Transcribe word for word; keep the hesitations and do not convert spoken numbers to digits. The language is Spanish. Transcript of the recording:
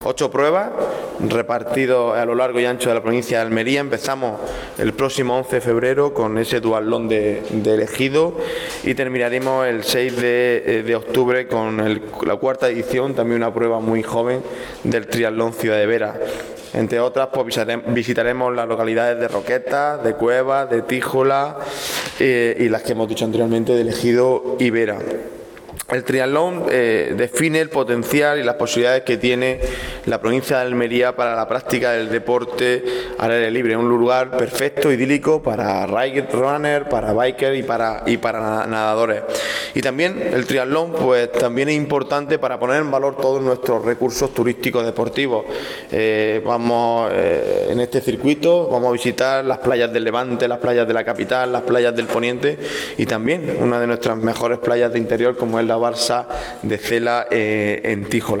Ocho pruebas repartidos a lo largo y ancho de la provincia de Almería. Empezamos el próximo once de febrero con ese duatlón de, de Ejido y terminaremos el seis de octubre con el, la cuarta edición, también una prueba muy joven del triatlón Ciudad de Vera. Entre otras, pues visitaremos las localidades de Roquetas, de Cuevas, de Tíjola eh, y las que hemos dicho anteriormente de Ejido y Vera. El triatlón eh, define el potencial y las posibilidades que tiene la provincia de Almería para la práctica del deporte al aire libre. Un lugar perfecto, idílico para ride runner, para biker y para, y para nadadores. Y también el triatlón pues también es importante para poner en valor todos nuestros recursos turísticos deportivos. Eh, vamos eh, en este circuito, vamos a visitar las playas del Levante, las playas de la capital, las playas del Poniente y también una de nuestras mejores playas de interior como es la Balsa de Cela eh, en Tíjola.